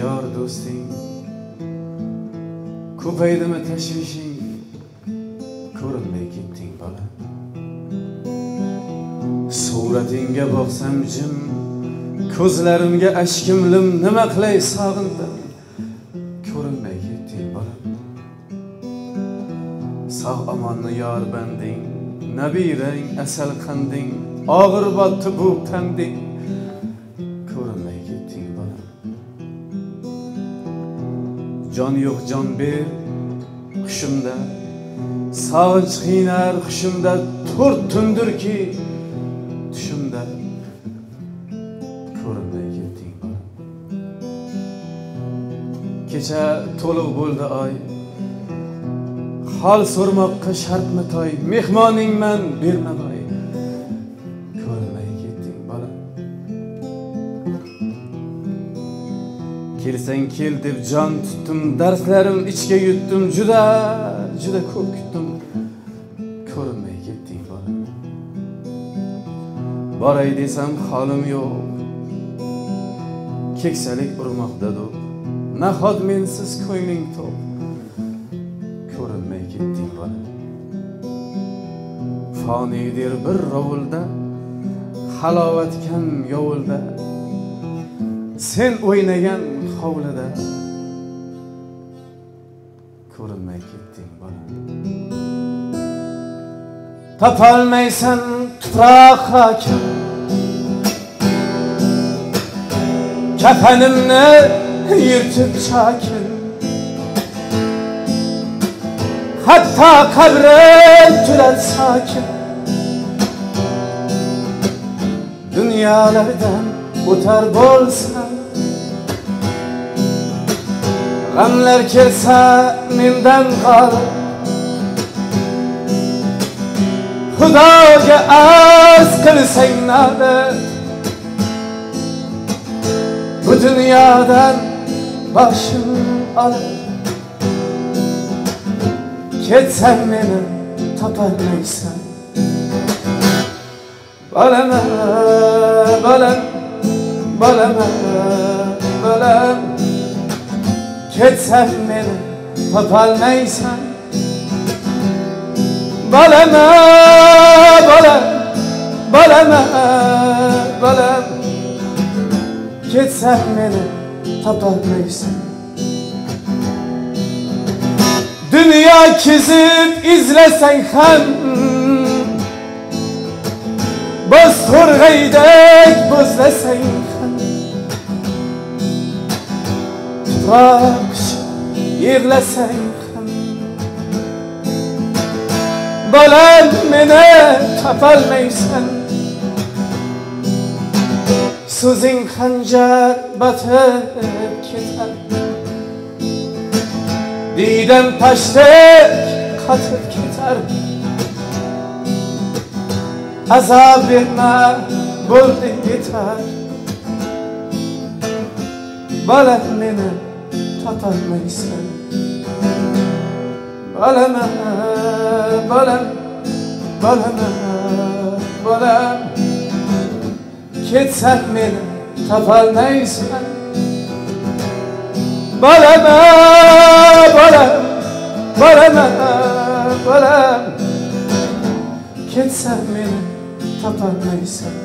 yor do'sting ko'paydimi tashvishing ko'rinmay ketding bola suratingga boqsam jim ko'zlarimga ashkim lim nima qilay sog'indim ko'rinmay ketding bola sog' omonni yor banding nabirang asal qanding og'ir botdi bu tanding ko'rinmay ketding bola jon yo'q jon ber hushimda sog'inch qiynar hushimda to'rt tundirki tushimda ko'rinmay ketding bola kecha to'liq bo'ldi oy hol so'rmoqqa shartmi toy mehmoningman berma boy ko'rinmay ketding bola kelsang kel deb jon tutdim darslarim ichga yutdim juda ko'p kutdim ko'rinmay ketding bola boray desam holim yo'q keksalik urmoqda do'q nahot mensiz ko'ngling to'q ko'rinmay ketding bola foniydir bir rovulda halovat kam yovulda sen o'ynagan hovlida ko'rinmay ketding bola topolmaysan tuproq hokim kafanimni yirtib chokin hatto qabrim turar sokin dunyolardan o'tar bo'lsam g'amlar kelsa mendan qolib xudoga arz qilsang navbat bu dunyodan boshim olib ketsang meni topolmaysan bolama bolam bolama bolam ketsang meni topolmaysan bolama bolam bolama bolam ketsang meni topolmaysan dünya kezib izlasang ham boz to'rg'aydek bo'zlasang ham tuproq yig'lasang ham bolam meni topolmaysan so'zing xanjar botib ketar diydam tashdek qotib ketar azob berma bo'ldi yetar bolam meni topolmaysan bolama bolam bolama bolam ketsang meni topolmaysan bolama bolam bolama bolam ketsang meni topolmaysan